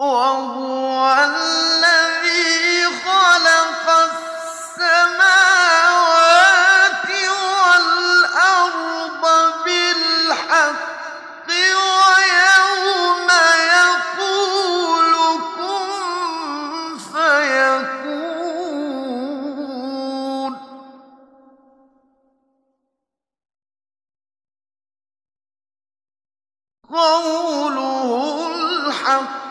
وَهُوَ الَّذِي خَلَقَ السَّمَاوَاتِ وَالْأَرْضَ بِالْحَقِّ وَيَوْمَ يَقُولُ كُن فَيَكُونُ قَوْلُهُ الْحَقُّ